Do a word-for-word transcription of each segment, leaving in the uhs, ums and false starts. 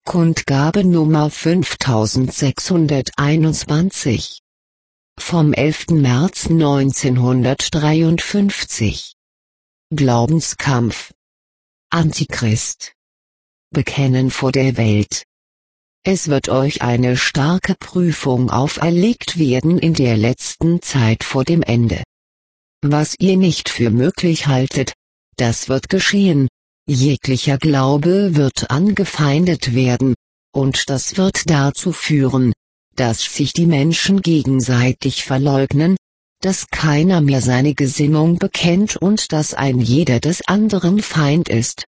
Kundgabe Nummer fünftausendsechshunderteinundzwanzig. Vom elften März neunzehnhundertdreiundfünfzig. Glaubenskampf. Antichrist. Bekennen vor der Welt. Es wird euch eine starke Prüfung auferlegt werden in der letzten Zeit vor dem Ende. Was ihr nicht für möglich haltet, das wird geschehen. Jeglicher Glaube wird angefeindet werden, und das wird dazu führen, dass sich die Menschen gegenseitig verleugnen, dass keiner mehr seine Gesinnung bekennt und dass ein jeder des anderen Feind ist.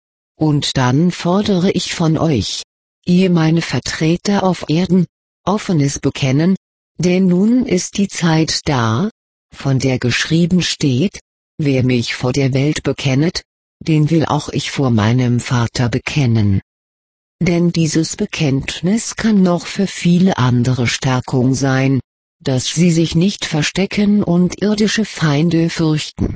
Und dann fordere ich von euch, ihr meine Vertreter auf Erden, offenes Bekennen, denn nun ist die Zeit da, von der geschrieben steht, wer mich vor der Welt bekennet, den will auch ich vor meinem Vater bekennen. Denn dieses Bekenntnis kann noch für viele andere Stärkung sein, dass sie sich nicht verstecken und irdische Feinde fürchten.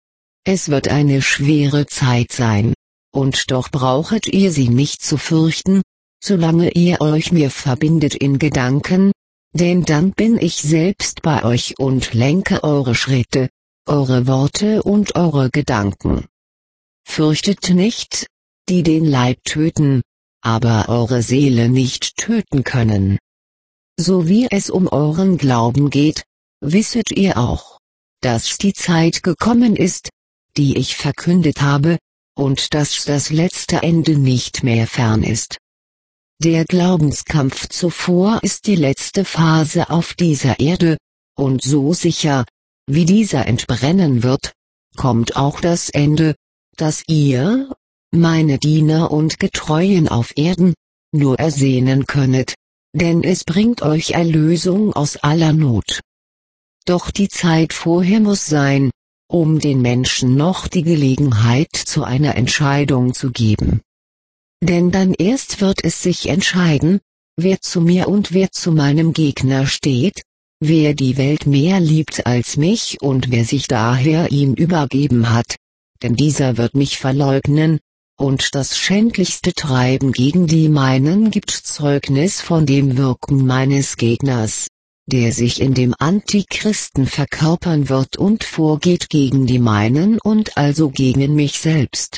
Es wird eine schwere Zeit sein, und doch brauchet ihr sie nicht zu fürchten, solange ihr euch mir verbindet in Gedanken, denn dann bin ich selbst bei euch und lenke eure Schritte, eure Worte und eure Gedanken. Fürchtet nicht, die den Leib töten, aber eure Seele nicht töten können. So wie es um euren Glauben geht, wisset ihr auch, dass die Zeit gekommen ist, die ich verkündet habe, und dass das letzte Ende nicht mehr fern ist. Der Glaubenskampf zuvor ist die letzte Phase auf dieser Erde, und so sicher, wie dieser entbrennen wird, kommt auch das Ende, dass ihr, meine Diener und Getreuen auf Erden, nur ersehnen könnet, denn es bringt euch Erlösung aus aller Not. Doch die Zeit vorher muss sein, um den Menschen noch die Gelegenheit zu einer Entscheidung zu geben. Denn dann erst wird es sich entscheiden, wer zu mir und wer zu meinem Gegner steht, wer die Welt mehr liebt als mich und wer sich daher ihm übergeben hat, denn dieser wird mich verleugnen, und das schändlichste Treiben gegen die meinen gibt Zeugnis von dem Wirken meines Gegners, der sich in dem Antichristen verkörpern wird und vorgeht gegen die meinen und also gegen mich selbst.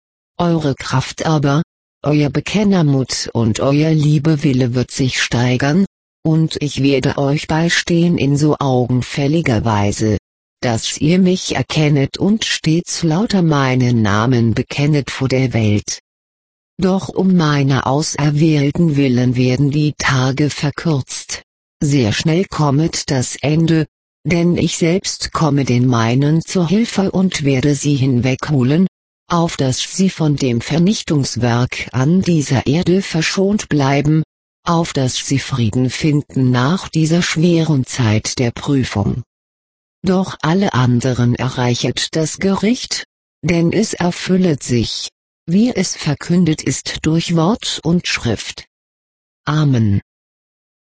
Eure Kraft aber, euer Bekennermut und euer Liebewille wird sich steigern, und ich werde euch beistehen in so augenfälliger Weise, dass ihr mich erkennet und stets lauter meinen Namen bekennet vor der Welt. Doch um meiner Auserwählten willen werden die Tage verkürzt. Sehr schnell kommet das Ende, denn ich selbst komme den meinen zur Hilfe und werde sie hinwegholen, auf dass sie von dem Vernichtungswerk an dieser Erde verschont bleiben, auf dass sie Frieden finden nach dieser schweren Zeit der Prüfung. Doch alle anderen erreichet das Gericht, denn es erfüllet sich, wie es verkündet ist durch Wort und Schrift. Amen.